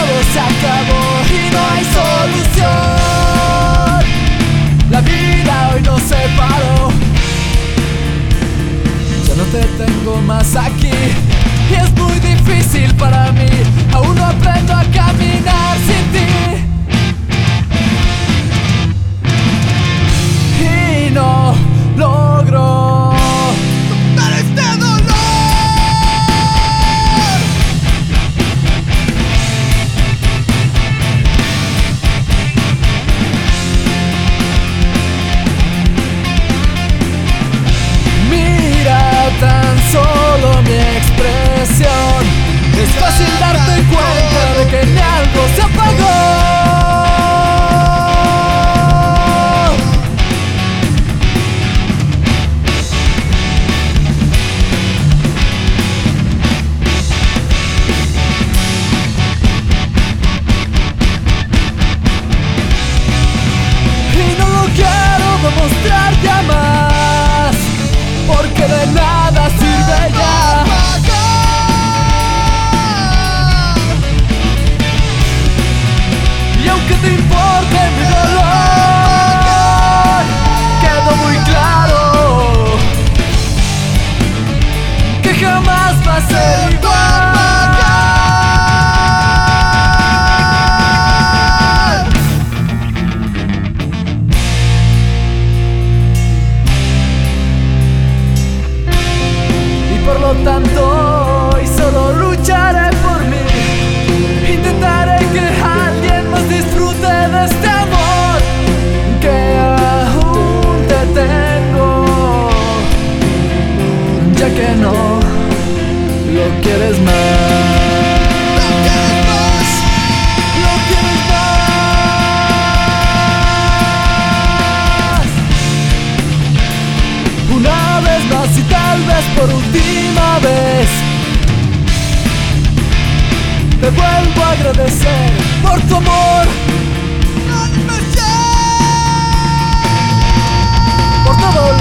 todo se acabó y no hay solución. La vida hoy nos separó, ya no te tengo más aquí y es muy difícil para mí. Aún no aprendo a caminar sin ti y no logro soltar este dolor. Mira tan solo mi expresión, es fácil darte cuenta de que ni algo se apagó. Demostrar ya más, porque de nada sirve ya. Y aunque te importe mi dolor, quedó muy claro que jamás va a ser igual. Por lo tanto, hoy solo lucharé por mí. Intentaré que alguien más disfrute de este amor que aún te tengo, ya que no lo quieres más. Lo quieres más. Una vez más y tal vez por última vez, te vuelvo a agradecer por tu amor, por todo